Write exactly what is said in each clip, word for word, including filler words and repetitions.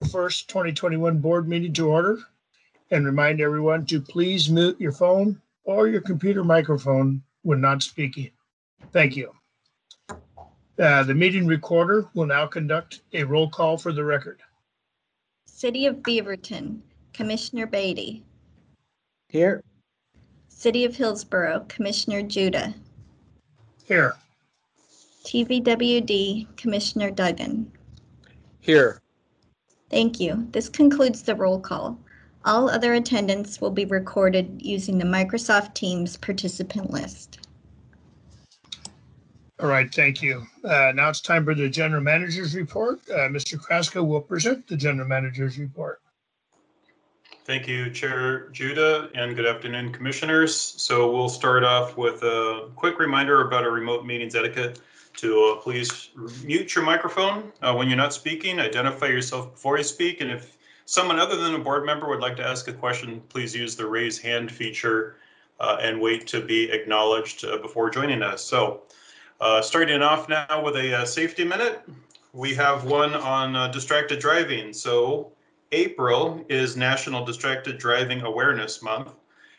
first, twenty twenty-one board meeting to order, and remind everyone to please mute your phone or your computer microphone when not speaking. Thank you. Uh, the meeting recorder will now conduct a roll call for the record. City of Beaverton, Commissioner Beatty. Here. City of Hillsborough, Commissioner Judah. Here. T V W D, Commissioner Duggan. Here. Thank you. This concludes the roll call. All other attendance will be recorded using the Microsoft Teams participant list. All right, thank you. Uh, now it's time for the General Manager's report. Uh, Mister Kraska will present the General Manager's report. Thank you, Chair Judah, and good afternoon, Commissioners. So we'll start off with a quick reminder about our remote meetings etiquette. To uh, please mute your microphone uh, when you're not speaking, identify yourself before you speak, and if someone other than a board member would like to ask a question, please use the raise hand feature uh, and wait to be acknowledged uh, before joining us. So uh, starting off now with a uh, safety minute, we have one on uh, distracted driving. So April is National Distracted Driving Awareness Month.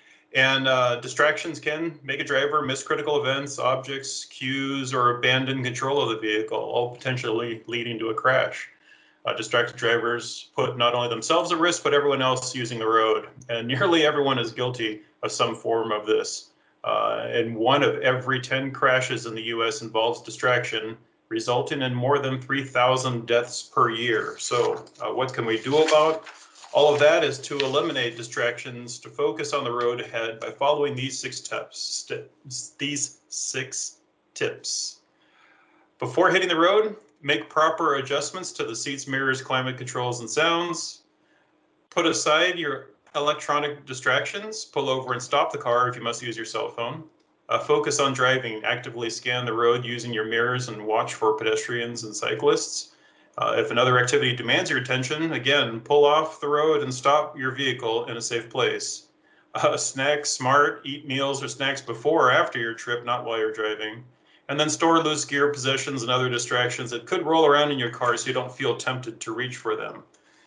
And uh, distractions can make a driver miss critical events, objects, cues, or abandon control of the vehicle, all potentially leading to a crash. Uh, distracted drivers put not only themselves at risk, but everyone else using the road. And nearly everyone is guilty of some form of this. Uh, and one of every ten crashes in the U S involves distraction, resulting in more than three thousand deaths per year. So uh, what can we do about all of that is to eliminate distractions, to focus on the road ahead by following these six tips. These six tips. Before hitting the road, make proper adjustments to the seats, mirrors, climate controls, and sounds. Put aside your electronic distractions. Pull over and stop the car if you must use your cell phone. Uh, focus on driving. Actively scan the road using your mirrors and watch for pedestrians and cyclists. Uh, if another activity demands your attention, again, pull off the road and stop your vehicle in a safe place. Uh, snack smart, eat meals or snacks before or after your trip, not while you're driving. And then store loose gear, possessions, and other distractions that could roll around in your car so you don't feel tempted to reach for them.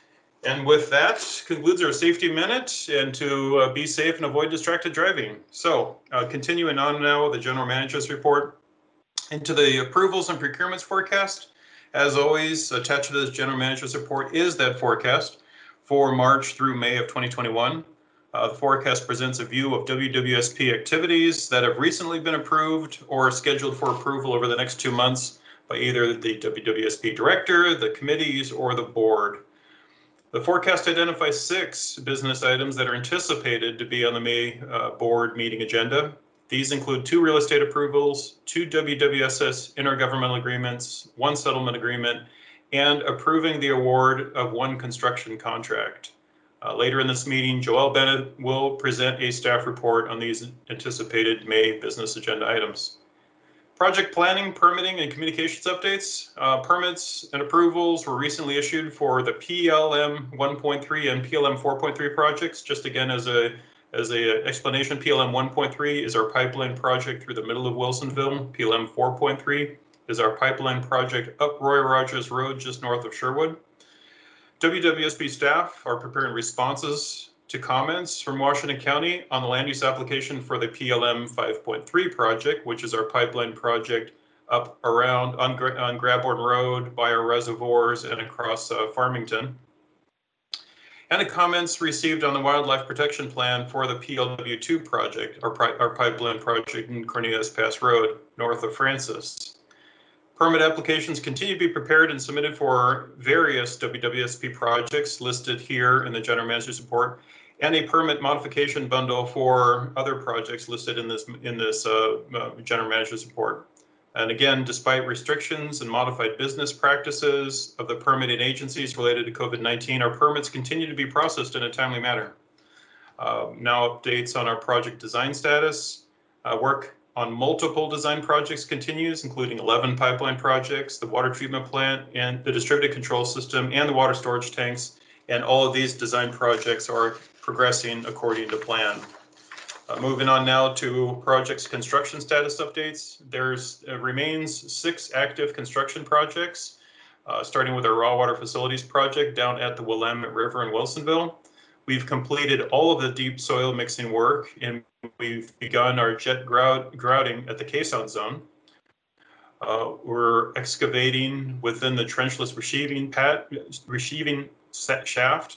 And with that concludes our safety minute, and to uh, be safe and avoid distracted driving. So uh, continuing on now with the General Manager's report into the approvals and procurements forecast. As always, attached to this General Manager's report is that forecast for March through May of twenty twenty-one. Uh, the forecast presents a view of W W S P activities that have recently been approved or scheduled for approval over the next two months by either the W W S P director, the committees, or the board. The forecast identifies six business items that are anticipated to be on the May uh, board meeting agenda. These include two real estate approvals, two W W S S intergovernmental agreements, one settlement agreement, and approving the award of one construction contract. Uh, later in this meeting, Joelle Bennett will present a staff report on these anticipated May business agenda items. Project planning, permitting, and communications updates. Uh, permits and approvals were recently issued for the P L M one point three and P L M four point three projects. Just again as a As a explanation, P L M one point three is our pipeline project through the middle of Wilsonville. P L M four point three is our pipeline project up Roy Rogers Road, just north of Sherwood. W W S P staff are preparing responses to comments from Washington County on the land use application for the P L M five point three project, which is our pipeline project up around on, on Graborn Road by our reservoirs and across uh, Farmington. And the comments received on the wildlife protection plan for the P L W two project, our, our pipeline project in Cornelius Pass Road, north of Francis. Permit applications continue to be prepared and submitted for various W W S P projects listed here in the General Manager's report, and a permit modification bundle for other projects listed in this, in this uh, uh, General Manager's report. And again, despite restrictions and modified business practices of the permitting agencies related to COVID nineteen, our permits continue to be processed in a timely manner. Uh, now updates on our project design status. Uh, work on multiple design projects continues, including eleven pipeline projects, the water treatment plant, and the distributed control system, and the water storage tanks. And all of these design projects are progressing according to plan. Uh, moving on now to projects construction status updates. There's uh, remains six active construction projects. uh, starting with our raw water facilities project down at the Willamette River in Wilsonville. We've completed all of the deep soil mixing work, and we've begun our jet grout, grouting at the K-Sound zone. Uh, we're excavating within the trenchless receiving pad, receiving set shaft.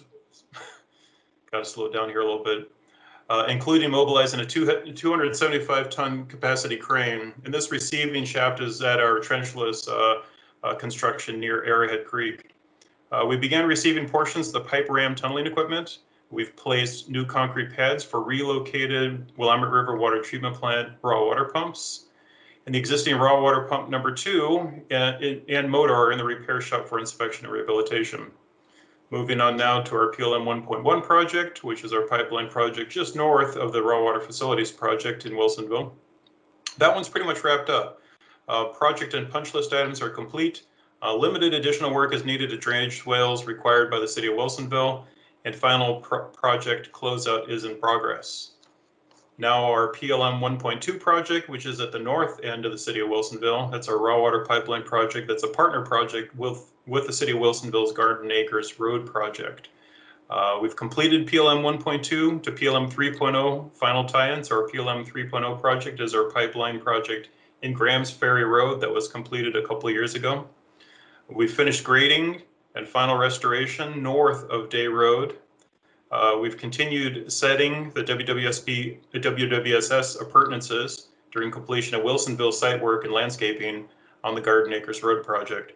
Got to slow it down here a little bit. Uh, including mobilizing a two hundred seventy-five ton capacity crane. And this receiving shaft is at our trenchless uh, uh, construction near Arrowhead Creek. Uh, we began receiving portions of the pipe ram tunneling equipment. We've placed new concrete pads for relocated Willamette River Water Treatment Plant raw water pumps. And the existing raw water pump number two and, and motor are in the repair shop for inspection and rehabilitation. Moving on now to our P L M one point one project, which is our pipeline project just north of the raw water facilities project in Wilsonville. That one's pretty much wrapped up. Uh, project and punch list items are complete. Uh, limited additional work is needed at drainage swales required by the city of Wilsonville, and final pro project closeout is in progress. Now our P L M one point two project, which is at the north end of the city of Wilsonville. That's our raw water pipeline project. That's a partner project with, with the city of Wilsonville's Garden Acres Road project. Uh, we've completed P L M one point two to P L M three point oh final tie-ins. Our P L M three point oh project is our pipeline project in Graham's Ferry Road that was completed a couple of years ago. We finished grading and final restoration north of Day Road. Uh, we've continued setting the W W S B, the W W S S appurtenances during completion of Wilsonville site work and landscaping on the Garden Acres Road project.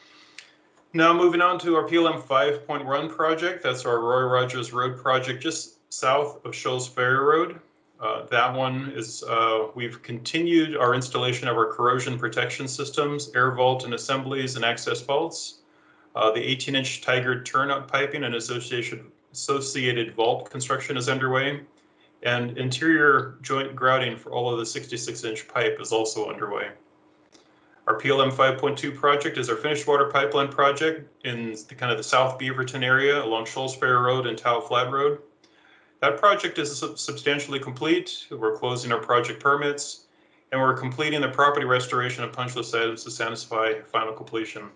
Now moving on to our P L M five point one project. That's our Roy Rogers Road project just south of Shoals Ferry Road. Uh, that one is, uh, we've continued our installation of our corrosion protection systems, air vault and assemblies and access vaults. Uh, the eighteen inch Tiger turnout piping and associated associated vault construction is underway, and interior joint grouting for all of the sixty-six inch pipe is also underway. Our P L M five point two project is our finished water pipeline project in the kind of the South Beaverton area along Shoals Ferry Road and Towel Flat Road. That project is substantially complete. We're closing our project permits, and we're completing the property restoration of punch list items to satisfy final completion.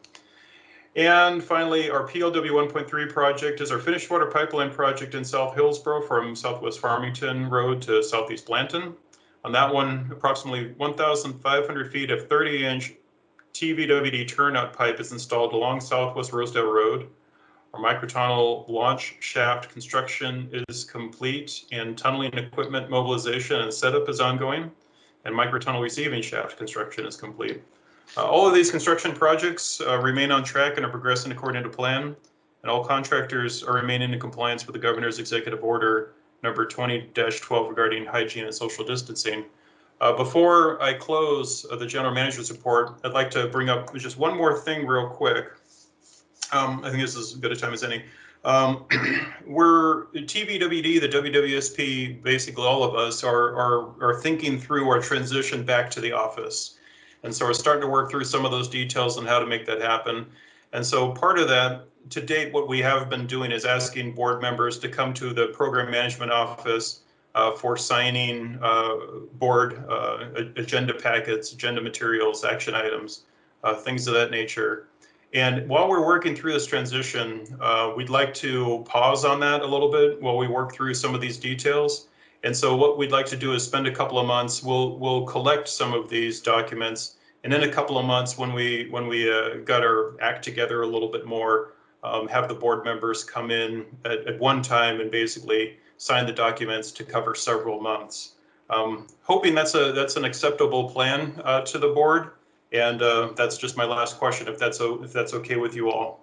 And finally, our P L W one point three project is our finished water pipeline project in South Hillsborough from Southwest Farmington Road to Southeast Blanton. On that one, approximately one thousand five hundred feet of thirty inch T V W D turnout pipe is installed along Southwest Rosedale Road. Our microtunnel launch shaft construction is complete, and tunneling equipment mobilization and setup is ongoing, and microtunnel receiving shaft construction is complete. Uh, all of these construction projects uh, remain on track and are progressing according to plan, and all contractors are remaining in compliance with the governor's executive order number twenty dash twelve regarding hygiene and social distancing. Uh, before I close uh, the general manager's report, I'd like to bring up just one more thing real quick. Um, I think this is as good a time as any. Um, we're T V W D, the W W S P, basically all of us are, are, are thinking through our transition back to the office. And so we're starting to work through some of those details on how to make that happen. And so part of that, to date, what we have been doing is asking board members to come to the program management office uh, for signing uh, board uh, agenda packets, agenda materials, action items, uh, things of that nature. And while we're working through this transition, uh, we'd like to pause on that a little bit while we work through some of these details. And so what we'd like to do is spend a couple of months, we'll we'll collect some of these documents, and in a couple of months when we when we uh, got our act together a little bit more, um, have the board members come in at, at one time and basically sign the documents to cover several months. Um, hoping that's a that's an acceptable plan uh, to the board. And uh, that's just my last question, if that's if that's okay with you all.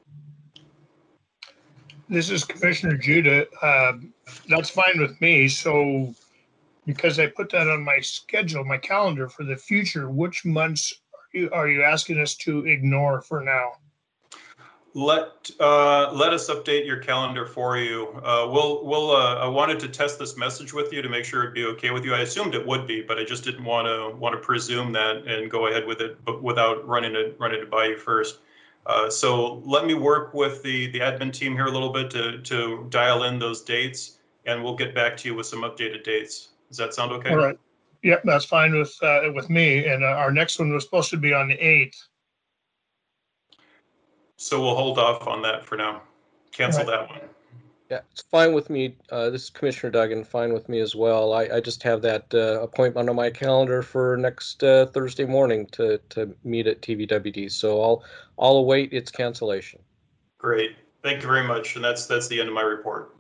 This is Commissioner Judah. Uh, that's fine with me. So because I put that on my schedule, my calendar for the future, which months are you, are you asking us to ignore for now? Let uh, let us update your calendar for you. Uh, we'll we'll. Uh, I wanted to test this message with you to make sure it'd be okay with you. I assumed it would be, but I just didn't want to want to presume that and go ahead with it, but without running it running it by you first. Uh, so let me work with the the admin team here a little bit to to dial in those dates, and we'll get back to you with some updated dates. Does that sound okay? All right. Yep, that's fine with uh, with me. And uh, our next one was supposed to be on the eighth. So we'll hold off on that for now. Cancel Right. that one. Yeah, it's fine with me. Uh, this is Commissioner Duggan, fine with me as well. I, I just have that uh, appointment on my calendar for next uh, Thursday morning to, to meet at T V W D. So I'll, I'll await its cancellation. Great. Thank you very much. And that's that's the end of my report.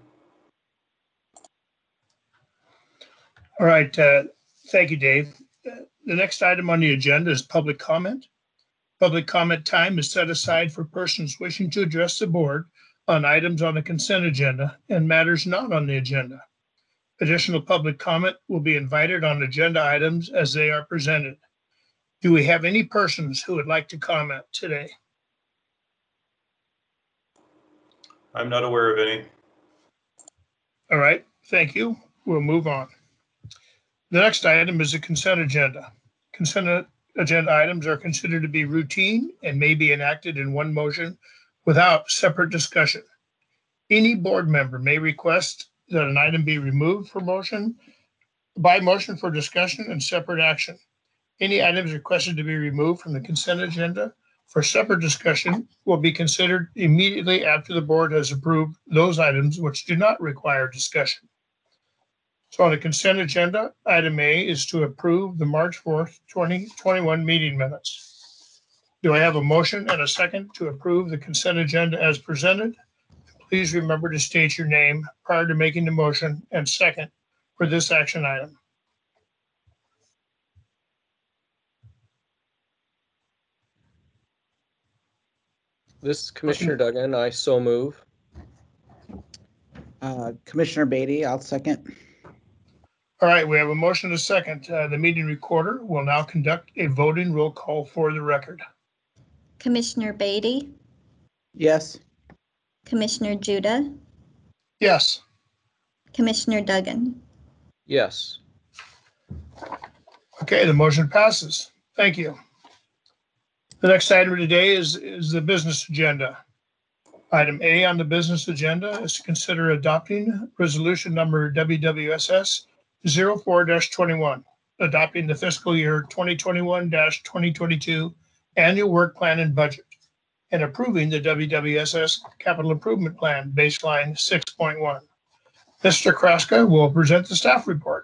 All right. Uh, thank you, Dave. Uh, the next item on the agenda is public comment. Public comment time is set aside for persons wishing to address the board on items on the consent agenda and matters not on the agenda. Additional public comment will be invited on agenda items as they are presented. Do we have any persons who would like to comment today? I'm not aware of any. All right, thank you. We'll move on. The next item is the consent agenda. Consent agenda items are considered to be routine and may be enacted in one motion without separate discussion. Any board member may request that an item be removed for motion, by motion for discussion and separate action. Any items requested to be removed from the consent agenda for separate discussion will be considered immediately after the board has approved those items which do not require discussion. So on the consent agenda, item A is to approve the March fourth, twenty twenty-one meeting minutes. Do I have a motion and a second to approve the consent agenda as presented? Please remember to state your name prior to making the motion and second for this action item. This is Commissioner Duggan. I so move. Uh, Commissioner Beatty, I'll second. All right, we have a motion and a second. Uh, the meeting recorder will now conduct a voting roll call for the record. Commissioner Beatty, Yes. Commissioner Judah, Yes. Commissioner Duggan. Yes. Okay, the motion passes. Thank you. The next item today is, is the business agenda. Item A on the business agenda is to consider adopting resolution number W W S S zero four dash twenty-one, adopting the fiscal year twenty twenty-one dash twenty twenty-two annual work plan and budget, and approving the W W S S capital improvement plan baseline six point one. Mister Kraska will present the staff report.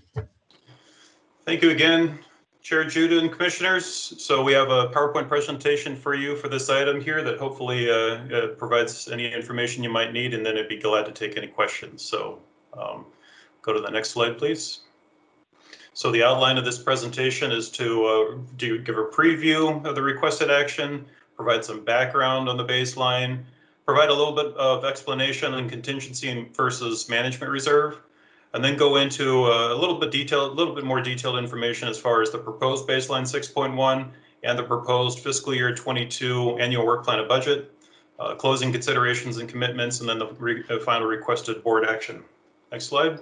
Thank you again, Chair Judah and Commissioners. So we have a PowerPoint presentation for you for this item here that hopefully uh, uh, provides any information you might need, and then I'd be glad to take any questions. So um, go to the next slide, please. So the outline of this presentation is to uh, do, give a preview of the requested action, provide some background on the baseline, provide a little bit of explanation on contingency versus management reserve, and then go into a little bit detailed, a little bit more detailed information as far as the proposed baseline six point one and the proposed fiscal year twenty-two annual work plan and budget, uh, closing considerations and commitments, and then the, re the final requested board action. Next slide.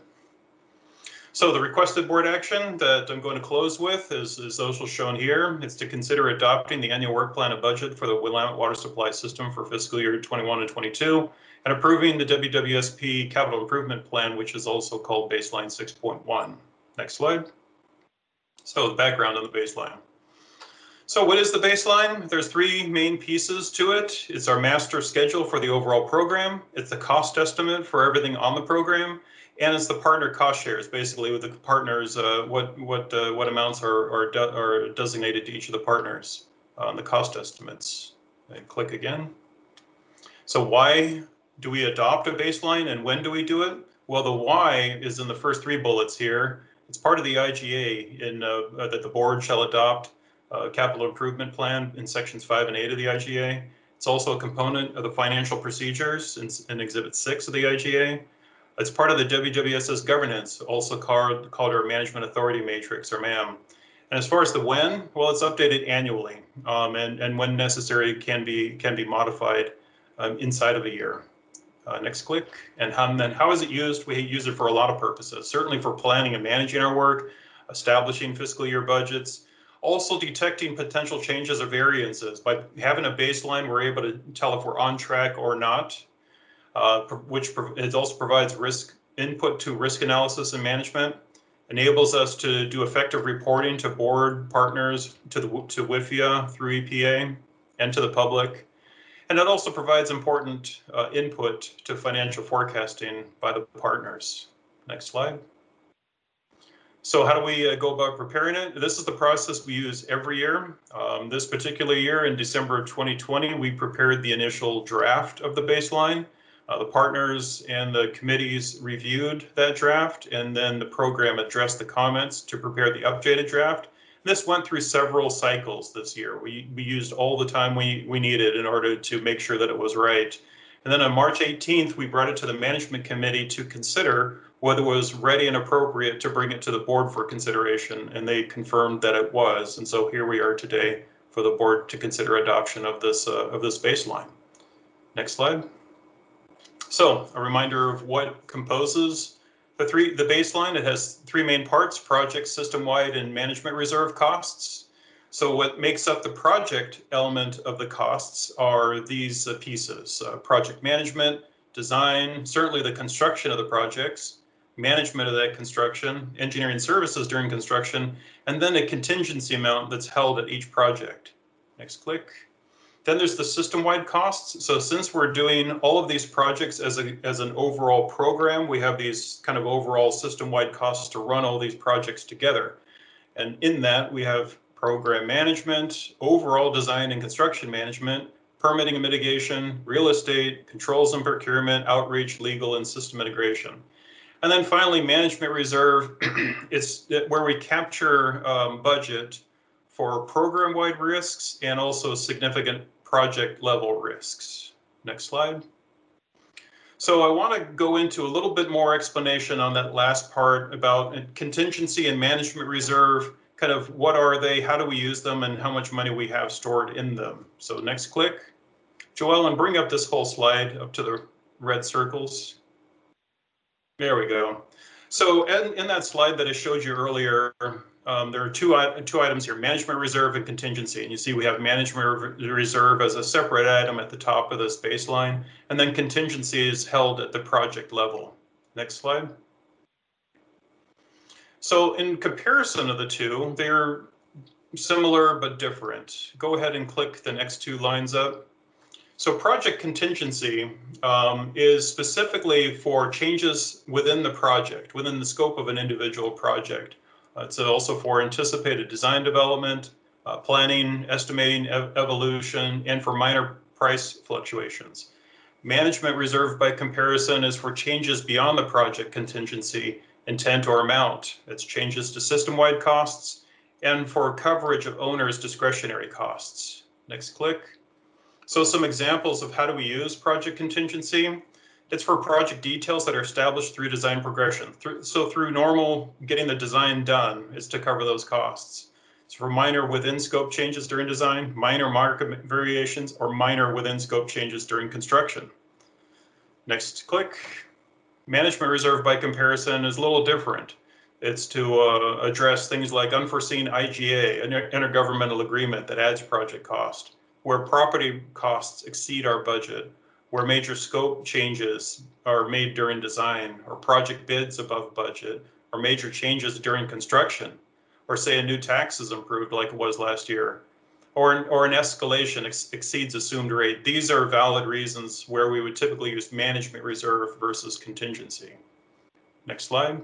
So the requested board action that I'm going to close with is, is also shown here. It's to consider adopting the annual work plan and budget for the Willamette Water Supply System for fiscal year twenty-one and twenty-two, and approving the W W S P Capital Improvement Plan, which is also called Baseline six point one. Next slide. So the background on the baseline. So what is the baseline? There's three main pieces to it. It's our master schedule for the overall program. It's the cost estimate for everything on the program. And it's the partner cost shares, basically with the partners, uh, what what uh, what amounts are are, de are designated to each of the partners on the cost estimates. And click again. So why do we adopt a baseline and when do we do it? Well, the why is in the first three bullets here. It's part of the I G A in uh, that the board shall adopt a capital improvement plan in sections five and eight of the I G A. It's also a component of the financial procedures in, in Exhibit six of the I G A. It's part of the W W S S governance, also called, called our Management Authority Matrix, or MAM. And as far as the when, well, it's updated annually, um, and, and when necessary can be can be modified um, inside of a year. Uh, next click. And how, then how is it used? We use it for a lot of purposes, certainly for planning and managing our work, establishing fiscal year budgets, also detecting potential changes or variances. By having a baseline, we're able to tell if we're on track or not. Uh, which it also provides risk input to risk analysis and management, enables us to do effective reporting to board partners, to the to W I F I A through E P A, and to the public. And And it also provides important uh, input to financial forecasting by the partners. Next slide. So how do we uh, go about preparing it? This is the process we use every year. Um, this particular year, in December of twenty twenty, we prepared the initial draft of the baseline. Uh, the partners and the committees reviewed that draft, and then the program addressed the comments to prepare the updated draft. And this went through several cycles this year. We, we used all the time we, we needed in order to make sure that it was right. And then on March eighteenth, we brought it to the management committee to consider whether it was ready and appropriate to bring it to the board for consideration, and they confirmed that it was. And so here we are today for the board to consider adoption of this uh, of this baseline. Next slide. So a reminder of what composes the three the baseline. It has three main parts: project, system-wide, and management reserve costs. So what makes up the project element of the costs are these uh, pieces: uh, project management, design, certainly the construction of the projects, management of that construction, engineering services during construction, and then a contingency amount that's held at each project. Next click. Then there's the system-wide costs. So since we're doing all of these projects as a as an overall program, we have these kind of overall system-wide costs to run all these projects together. And in that, we have program management, overall design and construction management, permitting and mitigation, real estate, controls and procurement, outreach, legal, and system integration. And then finally, management reserve. It's where we capture um, budget for program-wide risks and also significant project level risks. Next slide. So I want to go into a little bit more explanation on that last part about contingency and management reserve. Kind of what are they, how do we use them, and how much money we have stored in them. So next click. Joelle, and bring up this whole slide up to the red circles. There we go. So in, in that slide that I showed you earlier, um, there are two, two items here: management reserve and contingency. And you see we have management reserve as a separate item at the top of this baseline, and then contingency is held at the project level. Next slide. So in comparison of the two, they're similar but different. Go ahead and click the next two lines up. So project contingency um, is specifically for changes within the project, within the scope of an individual project. Uh, it's also for anticipated design development, uh, planning, estimating ev evolution, and for minor price fluctuations. Management reserve, by comparison, is for changes beyond the project contingency intent or amount. It's changes to system-wide costs and for coverage of owner's discretionary costs. Next click. So some examples of how do we use project contingency. It's for project details that are established through design progression. So through normal getting the design done is to cover those costs. It's for minor within scope changes during design, minor market variations, or minor within scope changes during construction. Next click. Management reserve, by comparison, is a little different. It's to uh, address things like unforeseen I G A, an intergovernmental agreement that adds project cost, where property costs exceed our budget, where major scope changes are made during design, or project bids above budget, or major changes during construction, or say a new tax is improved like it was last year, or an, or an escalation ex exceeds assumed rate. These are valid reasons where we would typically use management reserve versus contingency. Next slide.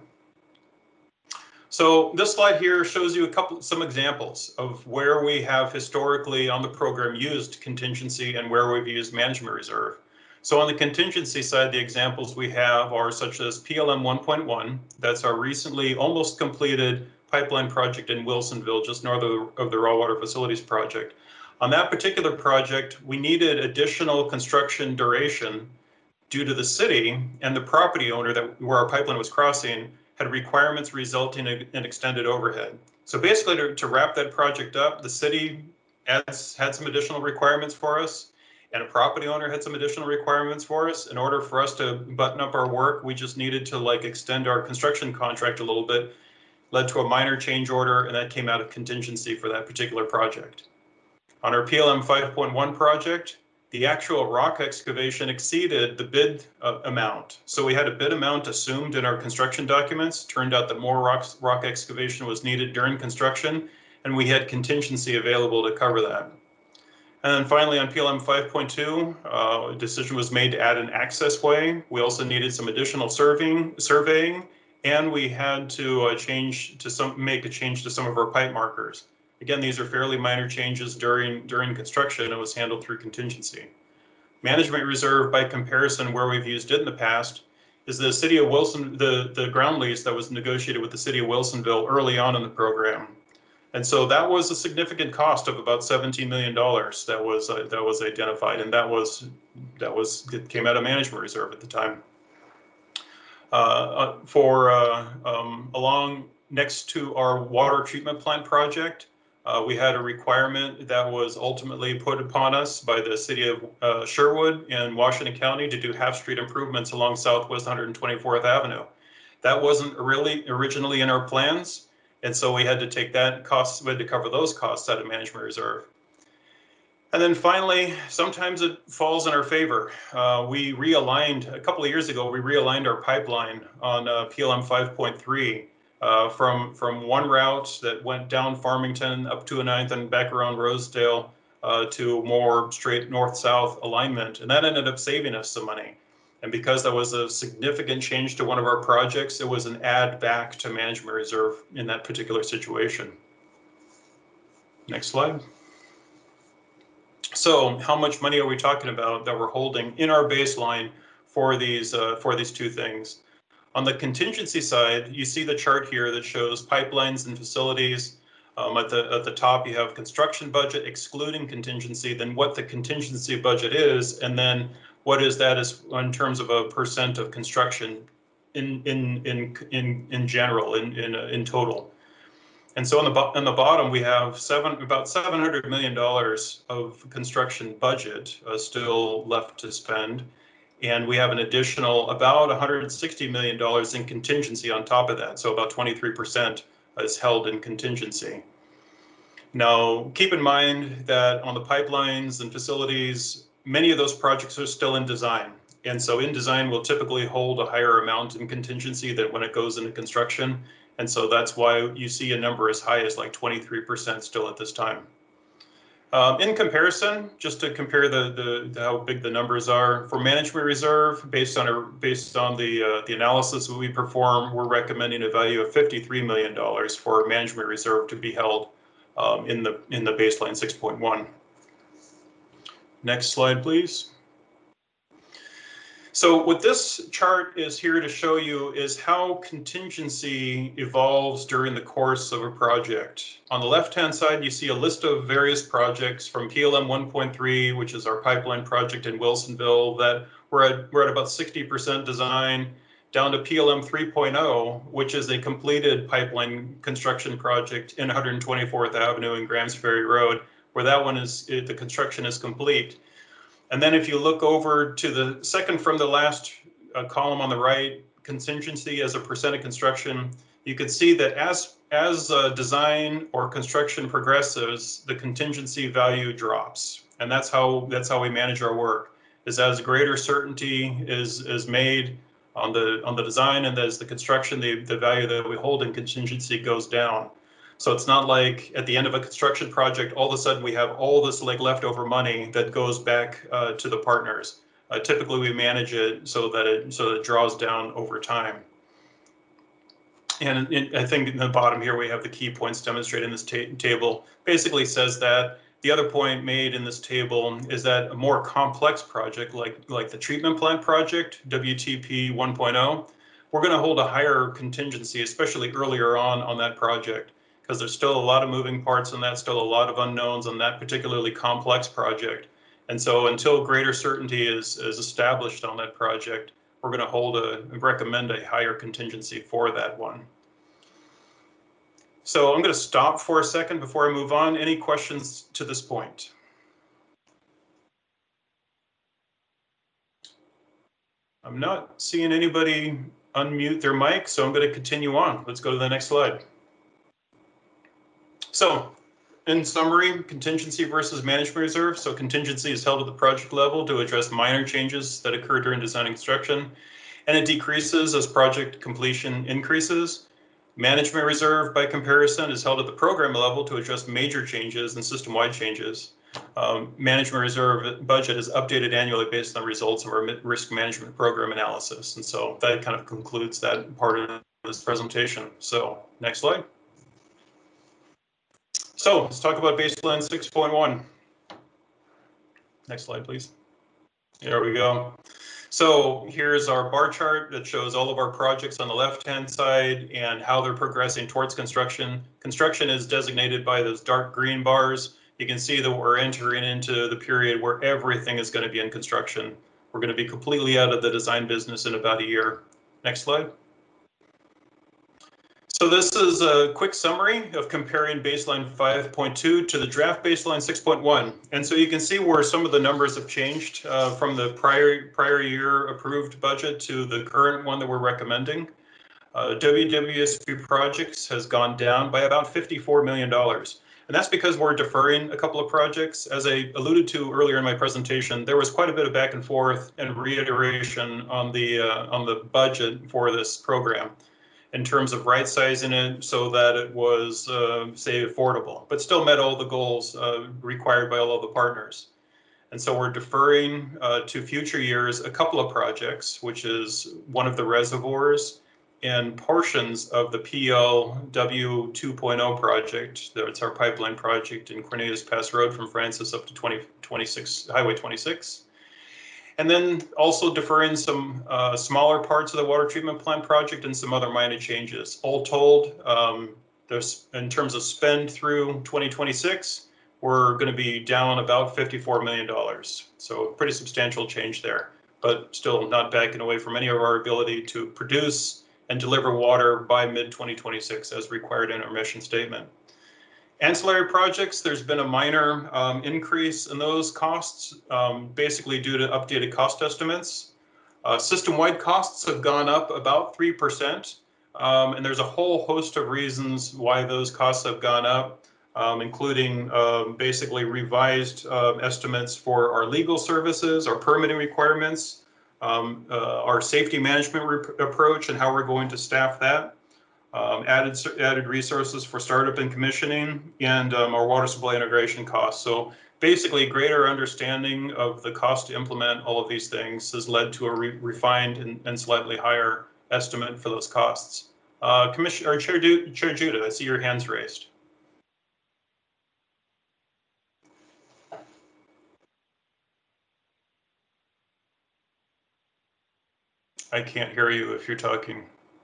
So this slide here shows you a couple, some examples of where we have historically on the program used contingency and where we've used management reserve. So on the contingency side, the examples we have are such as P L M one point one. That's our recently almost completed pipeline project in Wilsonville, just north of the, of the raw water facilities project. On that particular project, we needed additional construction duration due to the city and the property owner that where our pipeline was crossing had requirements resulting in extended overhead. So basically to, to wrap that project up, the city adds, had some additional requirements for us, and a property owner had some additional requirements for us. In order for us to button up our work, we just needed to like extend our construction contract a little bit, led to a minor change order, and that came out of contingency for that particular project. On our P L M five point one project, the actual rock excavation exceeded the bid uh, amount. So we had a bid amount assumed in our construction documents. Turned out that more rocks, rock excavation was needed during construction, and we had contingency available to cover that. And then finally on P L M five point two, uh, a decision was made to add an access way. We also needed some additional surveying, surveying and we had to uh, change to some, make a change to some of our pipe markers. Again, these are fairly minor changes during, during construction. It was handled through contingency. Management reserve, by comparison, where we've used it in the past, is the city of Wilson, the, the ground lease that was negotiated with the city of Wilsonville early on in the program. And so that was a significant cost of about seventeen million dollars that was uh, that was identified, and that was that was it came out of management reserve at the time. Uh, uh, for uh, um, along next to our water treatment plant project, uh, we had a requirement that was ultimately put upon us by the city of uh, Sherwood in Washington County to do half street improvements along Southwest one hundred twenty-fourth Avenue. That wasn't really originally in our plans. And so we had to take that cost, we had to cover those costs out of management reserve. And then finally, sometimes it falls in our favor. Uh, we realigned, a couple of years ago, we realigned our pipeline on uh, P L M five point three uh, from, from one route that went down Farmington up to a ninth and back around Rosedale uh, to more straight north-south alignment. And that ended up saving us some money. And because that was a significant change to one of our projects, it was an add back to management reserve in that particular situation. Next slide. So how much money are we talking about that we're holding in our baseline for these, uh, for these two things? On the contingency side, you see the chart here that shows pipelines and facilities. Um, at the at the top, you have construction budget excluding contingency, then what the contingency budget is, and then what is that as in terms of a percent of construction in in in in in general in in in total. And so on the on the bottom we have seven about seven hundred million dollars of construction budget uh, still left to spend, and we have an additional about one hundred sixty million dollars in contingency on top of that. So about twenty-three percent is held in contingency. Now, keep in mind that on the pipelines and facilities, many of those projects are still in design. And so in design, we'll typically hold a higher amount in contingency than when it goes into construction. And so that's why you see a number as high as like twenty-three percent still at this time. Um, in comparison, just to compare the, the, the how big the numbers are for management reserve, based on a, based on the uh, the analysis that we perform, we're recommending a value of fifty-three million dollars for management reserve to be held um, in the in the baseline six point one. Next slide, please. So what this chart is here to show you is how contingency evolves during the course of a project. On the left-hand side, you see a list of various projects from P L M one point three, which is our pipeline project in Wilsonville, that we're at, we're at about sixty percent design, down to P L M three point oh, which is a completed pipeline construction project in one hundred twenty-fourth Avenue and Grams Ferry Road, where that one is, the construction is complete. And then if you look over to the second from the last uh, column on the right, contingency as a percent of construction, you can see that as as uh, design or construction progresses, the contingency value drops. And that's how that's how we manage our work, is as greater certainty is is made on the on the design, and as the construction, the, the value that we hold in contingency goes down. So it's not like at the end of a construction project, all of a sudden we have all this like leftover money that goes back uh, to the partners. Uh, typically we manage it so that it so that it draws down over time. And in, I think in the bottom here we have the key points demonstrated in this ta table. Basically says that the other point made in this table is that a more complex project like like the treatment plant project, W T P one point oh, we're going to hold a higher contingency, especially earlier on on that project, because there's still a lot of moving parts in that, still a lot of unknowns on that particularly complex project. And so until greater certainty is, is established on that project, we're going to hold a, recommend a higher contingency for that one. So I'm going to stop for a second before I move on. Any questions to this point? I'm not seeing anybody unmute their mic, so I'm going to continue on. Let's go to the next slide. So, in summary, contingency versus management reserve. So contingency is held at the project level to address minor changes that occur during design and construction, and it decreases as project completion increases. Management reserve, by comparison, is held at the program level to address major changes and system-wide changes. Um, management reserve budget is updated annually based on the results of our risk management program analysis. And so that kind of concludes that part of this presentation. So next slide. So let's talk about baseline six point one. Next slide, please. There we go. So here's our bar chart that shows all of our projects on the left-hand side and how they're progressing towards construction. Construction is designated by those dark green bars. You can see that we're entering into the period where everything is going to be in construction. We're going to be completely out of the design business in about a year. Next slide. So this is a quick summary of comparing baseline five point two to the draft baseline six point one. And so you can see where some of the numbers have changed uh, from the prior prior year approved budget to the current one that we're recommending. Uh, W W S P projects has gone down by about fifty-four million dollars. And that's because we're deferring a couple of projects. As I alluded to earlier in my presentation, there was quite a bit of back and forth and reiteration on the uh, on the budget for this program, in terms of right sizing it so that it was, uh, say, affordable, but still met all the goals uh, required by all of the partners. And so we're deferring uh, to future years a couple of projects, which is one of the reservoirs and portions of the P L W two point oh project. That's our pipeline project in Cornelius Pass Road from Francis up to twenty twenty-six, Highway twenty-six. And then also deferring some uh, smaller parts of the water treatment plant project and some other minor changes. All told, um, there's in terms of spend through twenty twenty-six, we're going to be down about fifty-four million dollars. So pretty substantial change there, but still not backing away from any of our ability to produce and deliver water by mid twenty twenty-six as required in our mission statement. Ancillary projects, there's been a minor um, increase in those costs, um, basically due to updated cost estimates. Uh, system-wide costs have gone up about three percent, um, and there's a whole host of reasons why those costs have gone up, um, including um, basically revised uh, estimates for our legal services, our permitting requirements, um, uh, our safety management approach and how we're going to staff that. Um, added added resources for startup and commissioning, and um, our water supply integration costs. So basically, greater understanding of the cost to implement all of these things has led to a re refined and, and slightly higher estimate for those costs. Uh, Commissioner or Chair, du Chair Judah, I see your hands raised. I can't hear you if you're talking.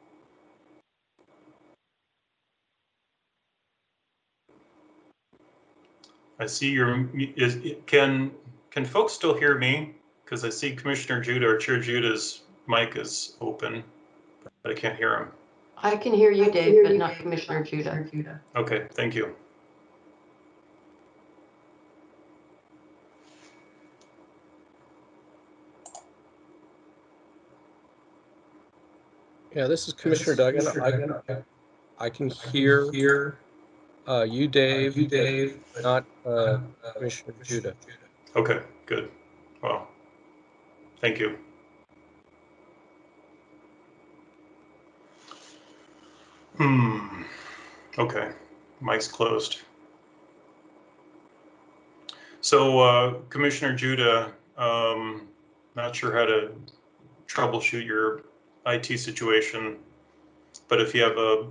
I see your, is, can, can folks still hear me? Because I see Commissioner Judah or Chair Judah's mic is open, but I can't hear him. I can hear you, Dave, but not Commissioner Judah. Okay, thank you. Yeah, this is Commissioner Duggan. I, I can hear, hear uh, you, Dave, you, Dave, not uh, Commissioner Judah. Okay, good. Well, thank you. Hmm. Okay, mic's closed. So, uh, Commissioner Judah, um, not sure how to troubleshoot your I T situation, but if you have a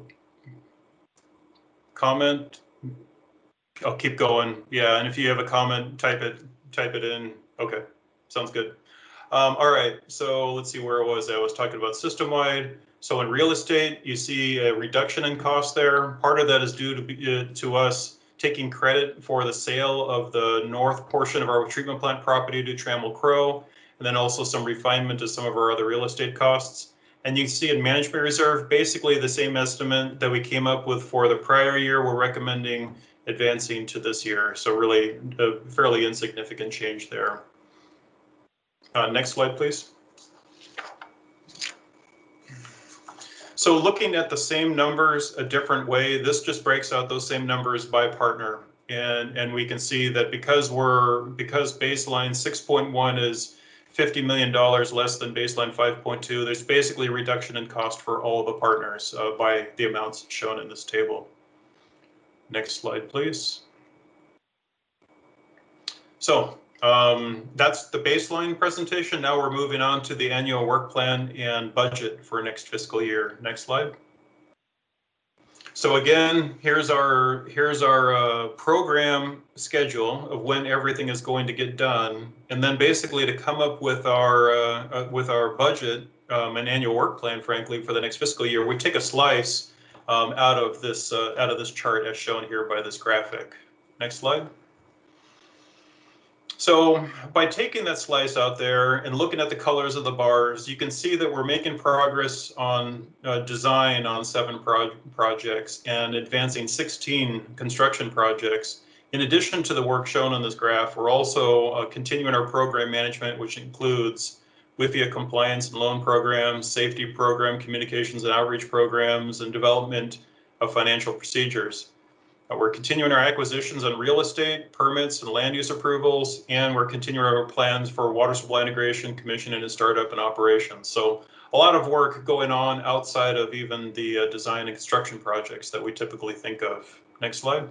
comment, I'll keep going. Yeah, and if you have a comment, type it, type it in. Okay, sounds good. Um, all right, so let's see where I was. I was talking about system-wide. So in real estate, you see a reduction in cost there. Part of that is due to be, uh, to us taking credit for the sale of the north portion of our treatment plant property to Trammell Crow, and then also some refinement of some of our other real estate costs. And you can see in management reserve, basically the same estimate that we came up with for the prior year, we're recommending advancing to this year. So really a fairly insignificant change there. Uh, next slide, please. So looking at the same numbers a different way, this just breaks out those same numbers by partner. And, and we can see that because we're, because baseline six point one is fifty million dollars less than baseline five point two, there's basically a reduction in cost for all of the partners uh, by the amounts shown in this table. Next slide, please. So um, that's the baseline presentation. Now we're moving on to the annual work plan and budget for next fiscal year. Next slide. So again, here's our here's our uh, program schedule of when everything is going to get done, and then basically to come up with our uh, uh, with our budget um, and annual work plan, frankly, for the next fiscal year. We take a slice um, out of this uh, out of this chart as shown here by this graphic. Next slide. So by taking that slice out there and looking at the colors of the bars, you can see that we're making progress on uh, design on seven pro projects and advancing sixteen construction projects. In addition to the work shown on this graph, we're also uh, continuing our program management, which includes W I F I A compliance and loan programs, safety program, communications and outreach programs, and development of financial procedures. Uh, we're continuing our acquisitions on real estate, permits, and land use approvals, and we're continuing our plans for water supply integration, commissioning, and startup and operations. So a lot of work going on outside of even the uh, design and construction projects that we typically think of. Next slide.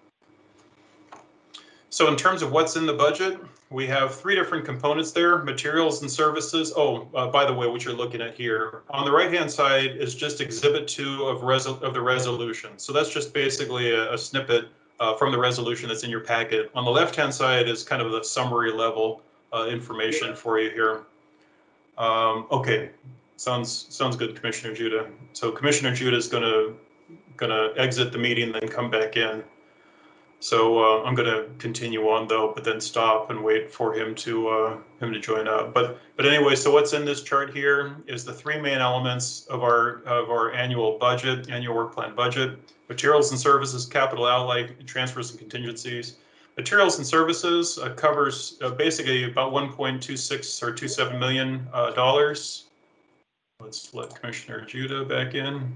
So in terms of what's in the budget, we have three different components there: materials and services. Oh, uh, by the way, what you're looking at here on the right-hand side is just Exhibit Two of, resol of the resolution. So that's just basically a, a snippet uh, from the resolution that's in your packet. On the left-hand side is kind of the summary level uh, information for you here. Um, okay, sounds sounds good, Commissioner Judah. So Commissioner Judah is going to going to exit the meeting, then come back in. So uh, I'm going to continue on though, but then stop and wait for him to uh, him to join up. But but anyway, so what's in this chart here is the three main elements of our of our annual budget, annual work plan budget: materials and services, capital outlay, transfers and contingencies. Materials and services uh, covers uh, basically about one point two six or two seven million uh, dollars. Let's let Commissioner Judah back in.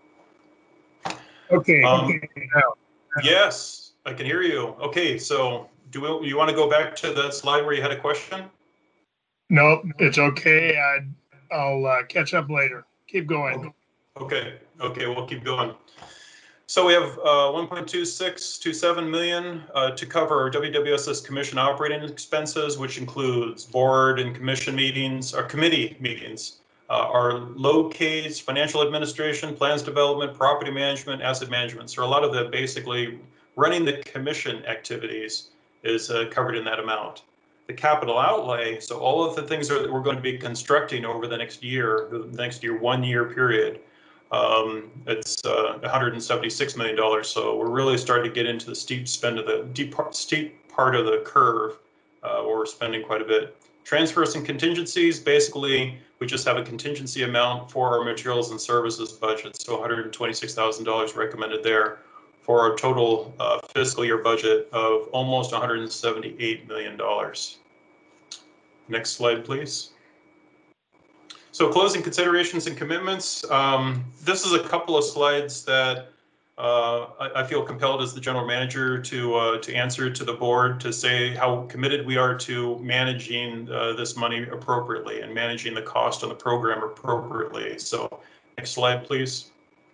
Okay. Um, okay. Now, yes. I can hear you. Okay, so do we, you want to go back to that slide where you had a question? no, it's okay. I, I'll uh, catch up later. Keep going. Okay, okay, we'll keep going. So we have uh, one point two six two seven million uh, to cover our W W S S commission operating expenses, which includes board and commission meetings, our committee meetings, uh, our low case, financial administration, plans development, property management, asset management. So a lot of the basically running the commission activities is uh, covered in that amount. The capital outlay, so all of the things that we're going to be constructing over the next year, the next year, one year period, um, it's uh, one hundred seventy-six million dollars. So we're really starting to get into the steep spend of the deep part, steep part of the curve uh, where we're spending quite a bit. Transfers and contingencies, basically, we just have a contingency amount for our materials and services budget. So one hundred twenty-six thousand dollars recommended there, for a total uh, fiscal year budget of almost one hundred seventy-eight million dollars. Next slide, please. So closing considerations and commitments. Um, this is a couple of slides that uh, I, I feel compelled as the general manager to uh, to answer to the board, to say how committed we are to managing uh, this money appropriately and managing the cost on the program appropriately. So next slide, please.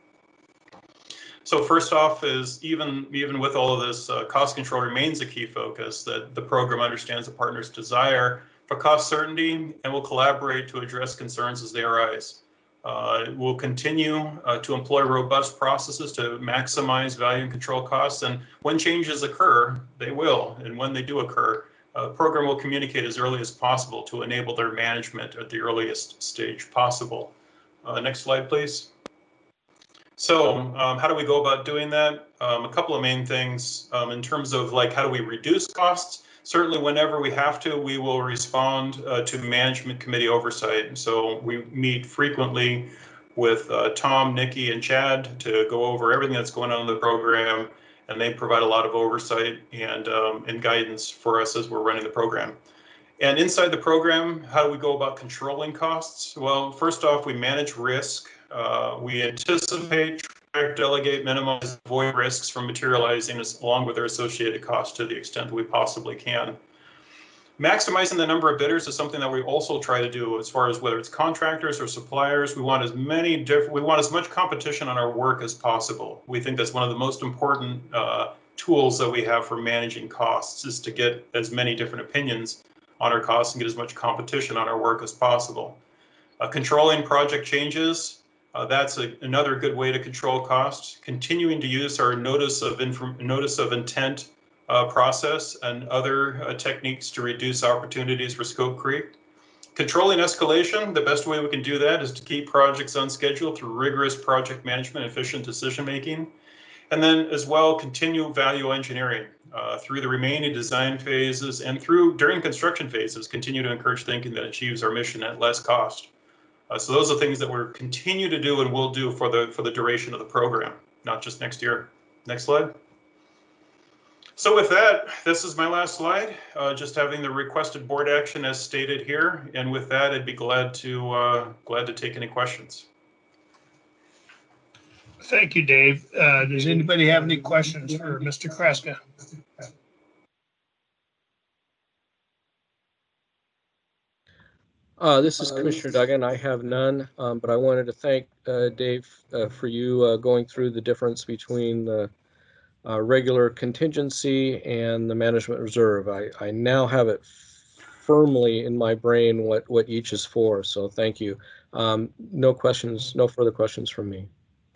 So first off is even even with all of this, uh, cost control remains a key focus, that the program understands the partner's desire for cost certainty and will collaborate to address concerns as they arise. Uh, we'll continue uh, to employ robust processes to maximize value and control costs, and when changes occur, they will, and when they do occur, uh, the program will communicate as early as possible to enable their management at the earliest stage possible. Uh, next slide, please. So um, how do we go about doing that? Um, a couple of main things um, in terms of like, how do we reduce costs? Certainly whenever we have to, we will respond uh, to management committee oversight. So we meet frequently with uh, Tom, Nikki, and Chad to go over everything that's going on in the program, and they provide a lot of oversight and, um, and guidance for us as we're running the program. And inside the program, how do we go about controlling costs? Well, first off, we manage risk. Uh, we anticipate, track, delegate, minimize, avoid risks from materializing along with their associated costs to the extent we possibly can. Maximizing the number of bidders is something that we also try to do as far as whether it's contractors or suppliers. We want as many different, we want as much competition on our work as possible. We think that's one of the most important uh, tools that we have for managing costs, is to get as many different opinions on our costs and get as much competition on our work as possible. Uh, controlling project changes, uh, that's a, another good way to control costs. Continuing to use our notice of inform notice of intent uh, process and other uh, techniques to reduce opportunities for scope creep. Controlling escalation, the best way we can do that is to keep projects on schedule through rigorous project management, efficient decision making. And then as well, continue value engineering uh, through the remaining design phases and through during construction phases, continue to encourage thinking that achieves our mission at less cost. Uh, so those are things that we're continue to do and will do for the for the duration of the program, not just next year. Next slide. So with that, this is my last slide, uh, just having the requested board action as stated here. And with that, I'd be glad to uh, glad to take any questions. Thank you, Dave. Uh, does anybody have any questions for Mister Kraska? Uh, this is Commissioner Duggan. I have none, um, but I wanted to thank uh, Dave uh, for you uh, going through the difference between the uh, regular contingency and the management reserve. I, I now have it firmly in my brain what, what each is for, so thank you. Um, no questions, no further questions from me.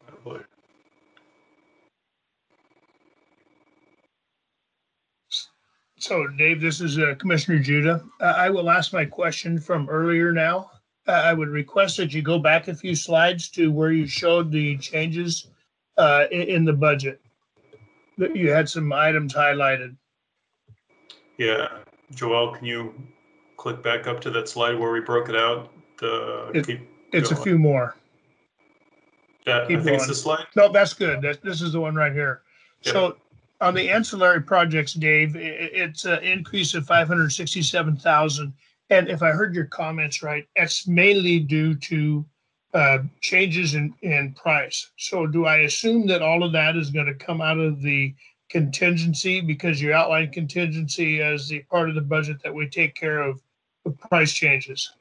So, Dave, this is uh, Commissioner Judah. Uh, I will ask my question from earlier now. Uh, I would request that you go back a few slides to where you showed the changes uh, in, in the budget. That you had some items highlighted. Yeah, Joelle, can you click back up to that slide where we broke it out? The It, keep it's going. a few more. That, Keep I think going. it's the slide. No, that's good. That, this is the one right here. Yeah. So on the ancillary projects, Dave, it, it's an increase of five hundred sixty-seven thousand. And if I heard your comments right, that's mainly due to uh, changes in, in price. So do I assume that all of that is going to come out of the contingency, because you outlined contingency as the part of the budget that we take care of the price changes?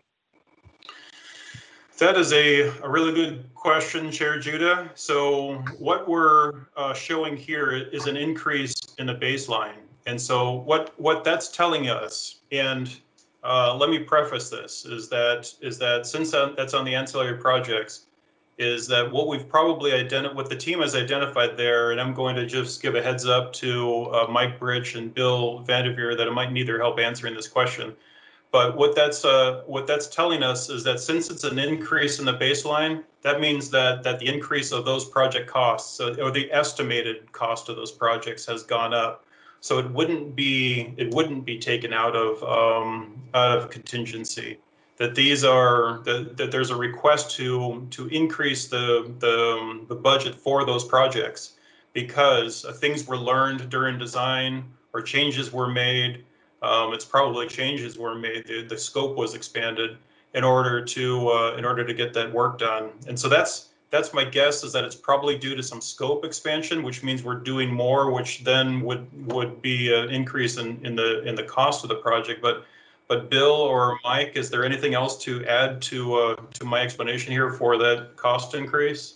That is a, a really good question, Chair Judah. So what we're uh, showing here is an increase in the baseline. And so what, what that's telling us, and uh, let me preface this, is that is that since that's on the ancillary projects, is that what we've probably identified, what the team has identified there, and I'm going to just give a heads up to uh, Mike Bridge and Bill Vanderveer that it might need their help answering this question. But what that's uh, what that's telling us is that since it's an increase in the baseline, that means that that the increase of those project costs, uh, or the estimated cost of those projects, has gone up. So it wouldn't be it wouldn't be taken out of um, out of contingency. That these are that, that there's a request to to increase the the um, the budget for those projects because uh, things were learned during design or changes were made. Um, it's probably changes were made. The, the scope was expanded in order to uh, in order to get that work done. And so that's that's my guess, is that it's probably due to some scope expansion, which means we're doing more, which then would would be an increase in in the in the cost of the project. But but Bill or Mike, is there anything else to add to uh, to my explanation here for that cost increase?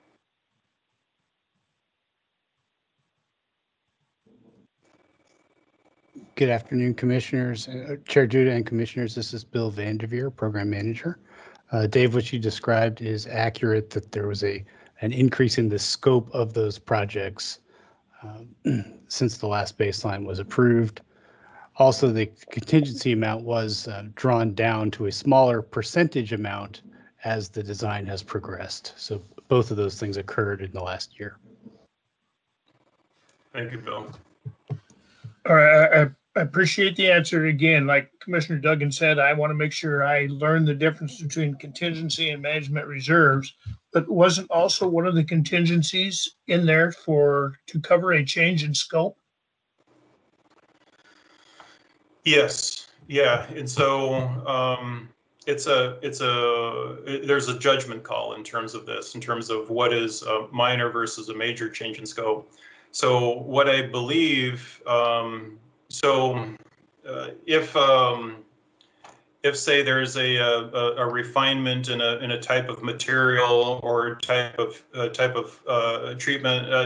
Good afternoon, Commissioners, uh, Chair Judah and Commissioners. This is Bill Vanderveer, Program Manager. Uh, Dave, what you described is accurate, that there was a an increase in the scope of those projects um, since the last baseline was approved. Also, the contingency amount was uh, drawn down to a smaller percentage amount as the design has progressed. So both of those things occurred in the last year. Thank you, Bill. All right, I, I appreciate the answer. Again, like Commissioner Duggan said, I want to make sure I learn the difference between contingency and management reserves. But wasn't also one of the contingencies in there for to cover a change in scope? Yes, yeah, and so um, it's a it's a it, there's a judgment call in terms of this, in terms of what is a minor versus a major change in scope. So what I believe, um, so uh, if um, if say there's a, a a refinement in a in a type of material or type of uh, type of uh, treatment, uh,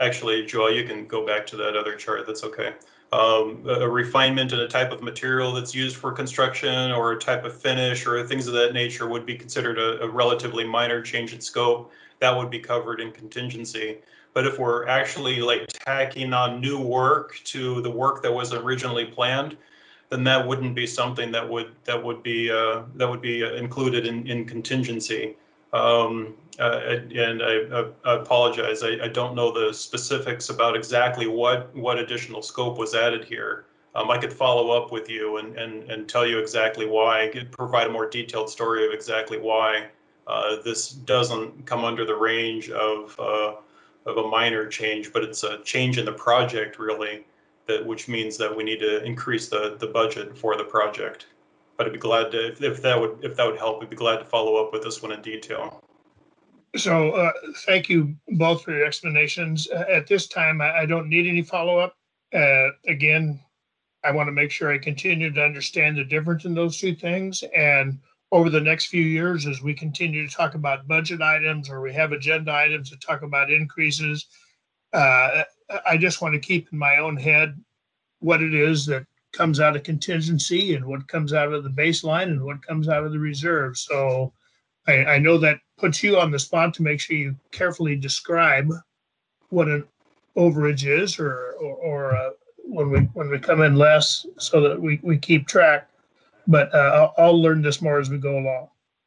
actually, Joel, you can go back to that other chart. That's okay. Um, a refinement in a type of material that's used for construction or a type of finish or things of that nature would be considered a, a relatively minor change in scope. That would be covered in contingency. But if we're actually like tacking on new work to the work that was originally planned, then that wouldn't be something that would that would be uh, that would be included in, in contingency. Um, uh, and I, I apologize. I, I don't know the specifics about exactly what what additional scope was added here. Um, I could follow up with you and, and, and tell you exactly why, I could provide a more detailed story of exactly why uh, this doesn't come under the range of, uh, of a minor change, but it's a change in the project really, that which means that we need to increase the, the budget for the project. But I'd be glad to, if, if that would if that would help, I'd be glad to follow up with this one in detail. So uh, thank you both for your explanations. Uh, at this time, I, I don't need any follow-up. Uh, again, I want to make sure I continue to understand the difference in those two things. And over the next few years, as we continue to talk about budget items or we have agenda items to talk about increases, uh, I just want to keep in my own head what it is that comes out of contingency and what comes out of the baseline and what comes out of the reserve. So I, I know that puts you on the spot to make sure you carefully describe what an overage is, or or, or uh, when we when we come in less, so that we, we keep track. But uh, I'll, I'll learn this more as we go along.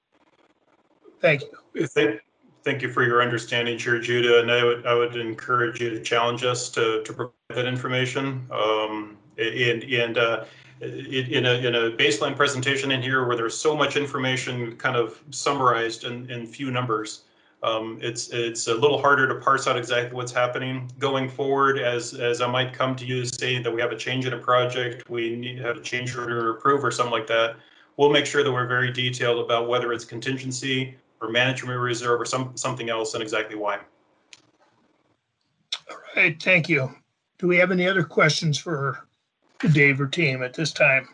Thank you. Thank, thank you for your understanding, Chair Judah, and I would I would encourage you to challenge us to to provide that information. Um, and and uh, in a in a baseline presentation in here where there's so much information kind of summarized in in few numbers, um, it's it's a little harder to parse out exactly what's happening going forward. As as I might come to you saying that we have a change in a project, we need to have a change order to approve or something like that. We'll make sure that we're very detailed about whether it's contingency or management reserve or some something else and exactly why. All right, thank you. Do we have any other questions for Dave or team at this time?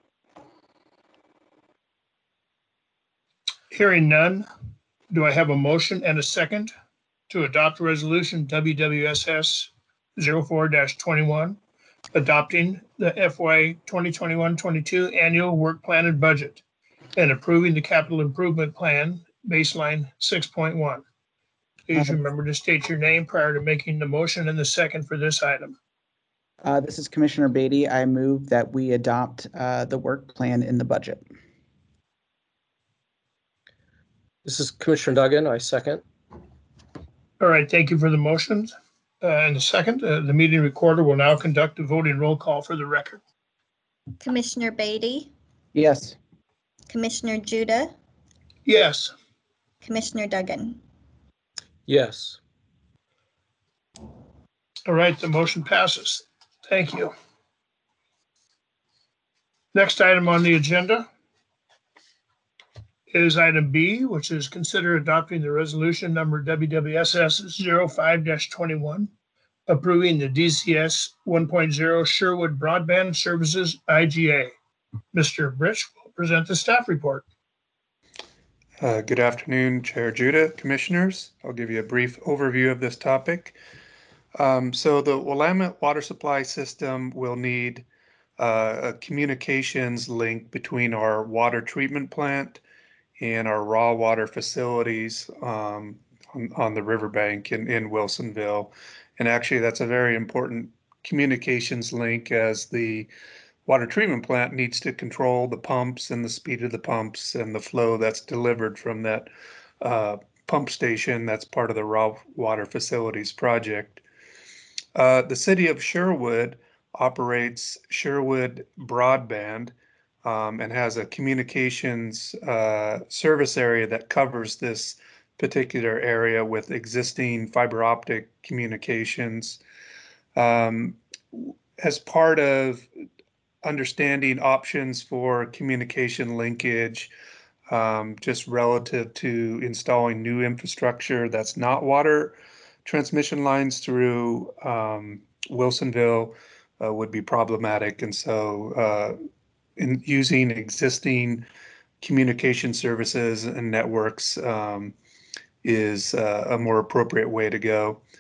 Hearing none, do I have a motion and a second to adopt resolution W W S S zero four dash twenty-one, adopting the F Y twenty twenty-one twenty-two annual work plan and budget and approving the capital improvement plan baseline six point one? Please remember to state your name prior to making the motion and the second for this item. Uh, this is Commissioner Beatty. I move that we adopt uh, the work plan in the budget. This is Commissioner Duggan. I second. All right, thank you for the motions. Uh, and the second, uh, the meeting recorder will now conduct a voting roll call for the record. Commissioner Beatty, Yes. Commissioner Judah, Yes. Commissioner Duggan. Yes. All right, the motion passes. Thank you. Next item on the agenda is item B, which is consider adopting the resolution number W W S S zero five dash twenty-one, approving the D C S one point oh Sherwood Broadband Services I G A. Mister Britch will present the staff report. Uh, good afternoon, Chair Judah, Commissioners. I'll give you a brief overview of this topip. Um, so the Willamette water supply system will need uh, a communications link between our water treatment plant and our raw water facilities um, on, on the riverbank in, in Wilsonville. And actually, that's a very important communications link, as the water treatment plant needs to control the pumps and the speed of the pumps and the flow that's delivered from that uh, pump station that's part of the raw water facilities project. Uh, the city of Sherwood operates Sherwood Broadband um, and has a communications uh, service area that covers this particular area with existing fiber optic communications. Um, as part of understanding options for communication linkage, um, just relative to installing new infrastructure that's not water transmission lines through um, Wilsonville uh, would be problematic. And so uh, in using existing communication services and networks um, is uh, a more appropriate way to go.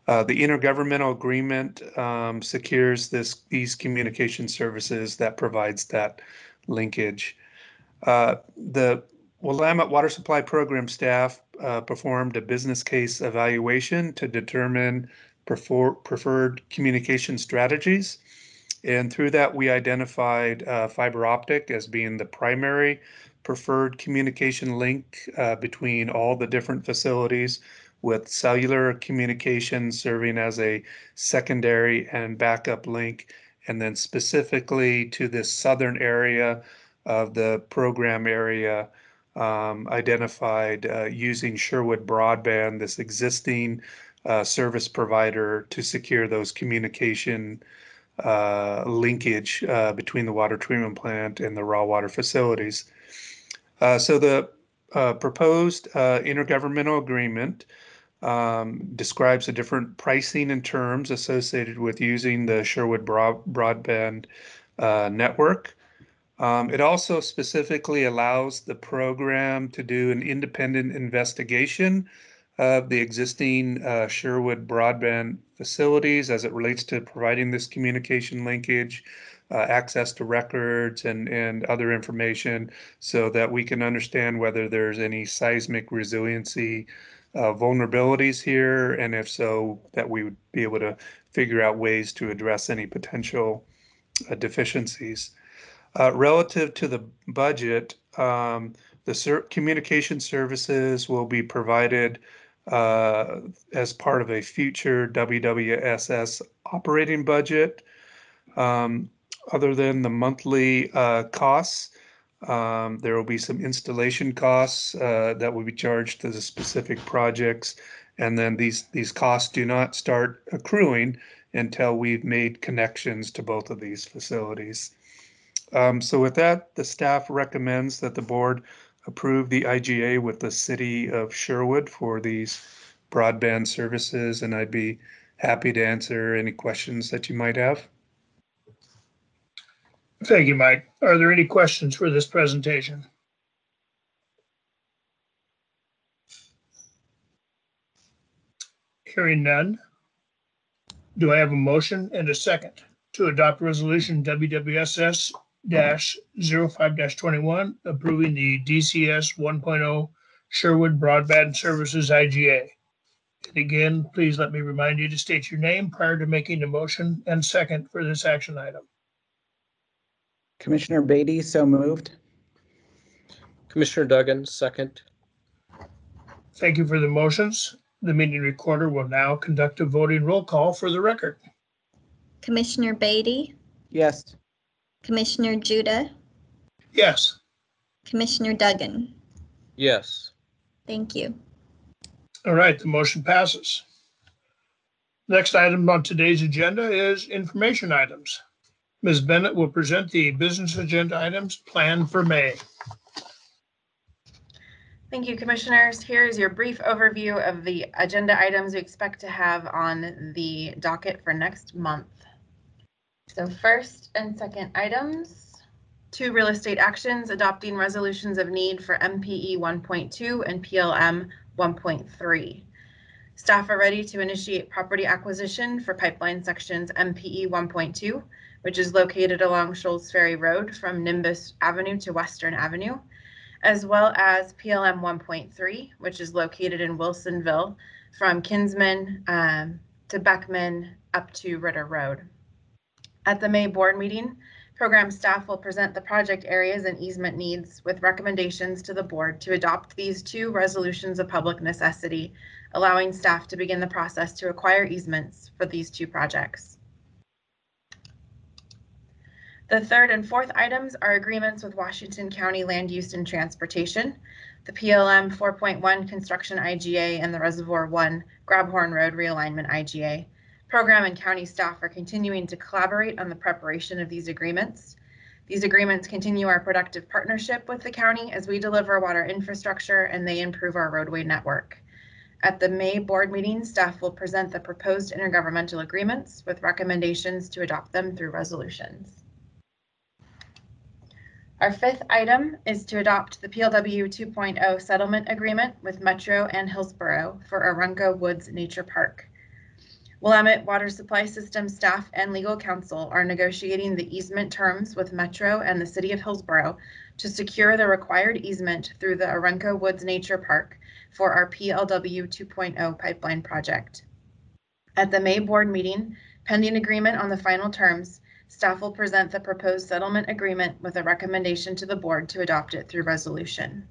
Uh, the intergovernmental agreement um, secures this these communication services that provides that linkage. Uh, the Willamette Water Supply Program staff uh, performed a business case evaluation to determine prefer preferred communication strategies. And through that, we identified uh, fiber optic as being the primary preferred communication link uh, between all the different facilities, with cellular communication serving as a secondary and backup link. And then specifically to this southern area of the program area, um, identified uh, using Sherwood Broadband, this existing uh, service provider, to secure those communication uh, linkage uh, between the water treatment plant and the raw water facilities. Uh, so the uh, proposed uh, intergovernmental agreement um, describes the different pricing and terms associated with using the Sherwood broad Broadband uh, network. Um, it also specifically allows the program to do an independent investigation of the existing uh, Sherwood broadband facilities as it relates to providing this communication linkage, uh, access to records and, and other information, so that we can understand whether there's any seismic resiliency uh, vulnerabilities here, and if so, that we would be able to figure out ways to address any potential uh, deficiencies. Uh, relative to the budget, um, the ser communication services will be provided uh, as part of a future W W S S operating budget. Um, other than the monthly uh, costs, um, there will be some installation costs uh, that will be charged to the specific projects. And then these, these costs do not start accruing until we've made connections to both of these facilities. Um, so with that, the staff recommends that the board approve the I G A with the city of Sherwood for these broadband services, and I'd be happy to answer any questions that you might have. Thank you, Mike. Are there any questions for this presentation? Hearing none. Do I have a motion and a second to adopt resolution W W S S zero five twenty-one approving the D C S one point oh Sherwood Broadband Services I G A? And again, please let me remind you to state your name prior to making the motion and second for this action item. Commissioner Beatty, so moved. Commissioner Duggan, second. Thank you for the motions. The meeting recorder will now conduct a voting roll call for the record. Commissioner Beatty, Yes. Commissioner Judah, Yes. Commissioner Duggan. Yes. Thank you. All right, the motion passes. Next item on today's agenda is information items. Miz Bennett will present the business agenda items planned for May. Thank you, commissioners. Here is your brief overview of the agenda items we expect to have on the docket for next month. So first and second items, two real estate actions, adopting resolutions of need for M P E one point two and P L M one point three. Staff are ready to initiate property acquisition for pipeline sections M P E one point two, which is located along Shoals Ferry Road from Nimbus Avenue to Western Avenue, as well as P L M one point three, which is located in Wilsonville from Kinsman um, to Beckman up to Ritter Road. At the May board meeting, program staff will present the project areas and easement needs with recommendations to the board to adopt these two resolutions of public necessity, allowing staff to begin the process to acquire easements for these two projects. The third and fourth items are agreements with Washington County Land Use and Transportation, the P L M four point one Construction I G A, and the Reservoir one Grabhorn Road Realignment I G A. Program and county staff are continuing to collaborate on the preparation of these agreements. These agreements continue our productive partnership with the county as we deliver water infrastructure and they improve our roadway network. At the May board meeting, staff will present the proposed intergovernmental agreements with recommendations to adopt them through resolutions. Our fifth item is to adopt the P L W two point oh settlement agreement with Metro and Hillsborough for Arunco Woods Nature Park. Willamette Water Supply System staff and legal counsel are negotiating the easement terms with Metro and the City of Hillsborough to secure the required easement through the Orenco Woods Nature Park for our P L W two point oh pipeline project. At the May board meeting, pending agreement on the final terms, staff will present the proposed settlement agreement with a recommendation to the board to adopt it through resolution.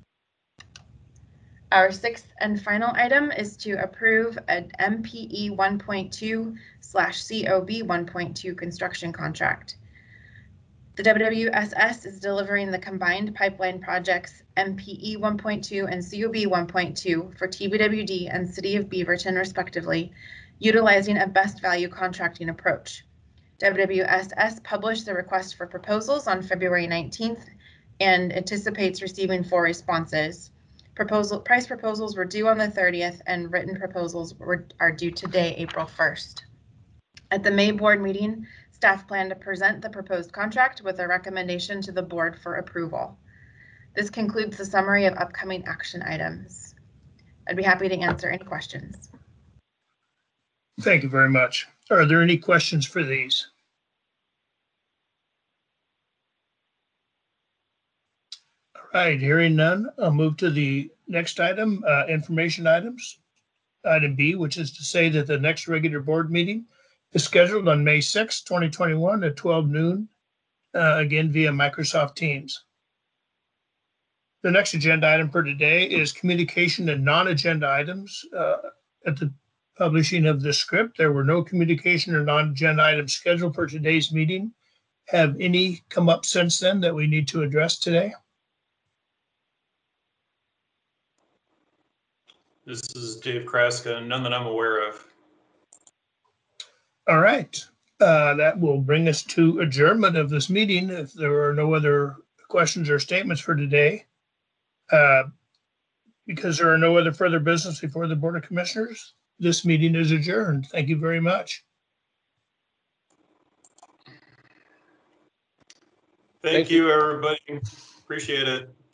Our sixth and final item is to approve an M P E one point two slash C O B one point two construction contract. The W W S S is delivering the combined pipeline projects M P E one point two and C O B one point two for T B W D and City of Beaverton respectively, utilizing a best value contracting approach. W W S S published the request for proposals on February nineteenth and anticipates receiving four responses. Proposal price proposals were due on the thirtieth and written proposals were, are due today, April first. At the May board meeting, staff plan to present the proposed contract with a recommendation to the board for approval. This concludes the summary of upcoming action items. I'd be happy to answer any questions. Thank you very much. Are there any questions for these? All right, hearing none, I'll move to the next item, uh, information items. Item B, which is to say that the next regular board meeting is scheduled on May sixth, twenty twenty-one at twelve noon, uh, again via Microsoft Teams. The next agenda item for today is communication and non-agenda items. Uh, at the publishing of the script, there were no communication or non-agenda items scheduled for today's meeting. Have any come up since then that we need to address today? This is Dave Kraska, none that I'm aware of. All right, uh, that will bring us to adjournment of this meeting if there are no other questions or statements for today. Uh, because there are no other further business before the Board of Commissioners, this meeting is adjourned. Thank you very much. Thank, Thank you, everybody. Appreciate it.